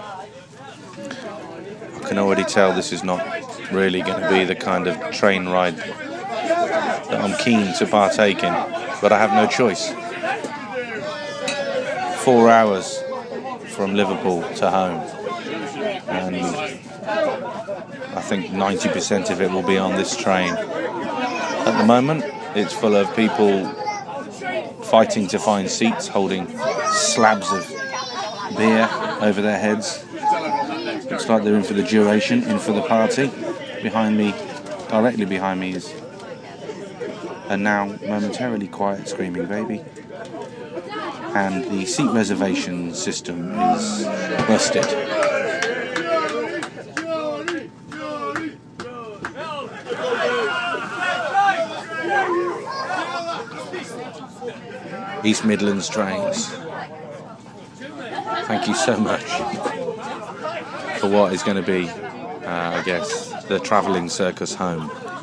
I can already tell this is not really going to be the kind of train ride that I'm keen to partake in, but I have no choice. 4 hours from Liverpool to home, and I think 90% of it will be on this train. At the moment, it's full of people fighting to find seats, holding slabs of beer over their heads. Looks like they're in for the duration, in for the party. Behind me, directly behind me, is a now momentarily quiet screaming baby. And the seat reservation system is busted. East Midlands trains. Thank you so much for what is going to be, I guess, the travelling circus home.